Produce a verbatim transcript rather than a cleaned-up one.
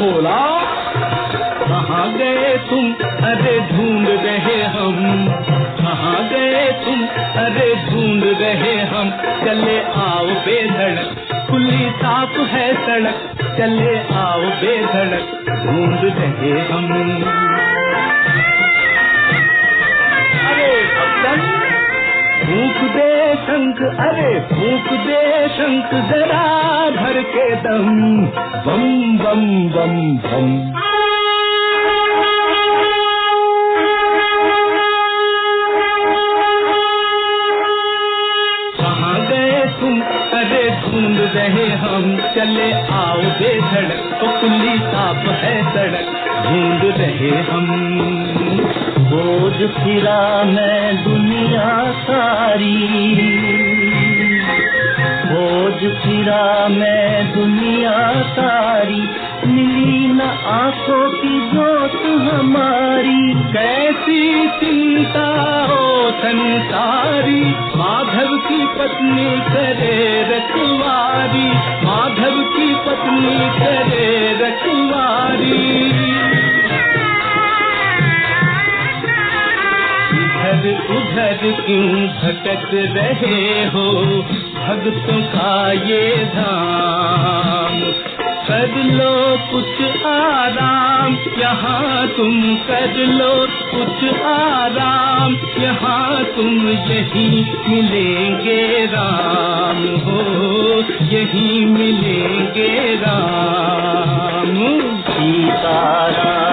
बोला, कहाँ गए तुम, अरे ढूंढ रहे हम, कहाँ गए तुम, अरे ढूंढ रहे हम। चले आओ बेधड़क, खुली साफ है सड़क, चले आओ बेधड़क, ढूंढ रहे हम। अरे भक्तन, फूंक दे शंख, अरे फूंक दे शंख, जरा भर के दम, बम बम बम बम। कहाँ गए तुम, अरे ढूंढ रहे हम, चले आओ बेधड़क, तो खुली साफ है सड़क, ढूंढ रहे हम। बोझ फिरा मैं दुनिया सारी, बोझ फिरा मैं दुनिया सारी, मिली न आंखों की जोत हमारी। कैसी चिंता हो संसारी, माधव की पत्नी करे रखवारी, माधव की पत्नी करे रखवारी। इधर उधर क्यों भटक रहे हो, भक्तों का ये धाम। कर लो कुछ आराम, यहाँ तुम कर लो कुछ आराम, यहाँ तुम यही मिलेंगे राम हो, यही मिलेंगे राम। सीताराम।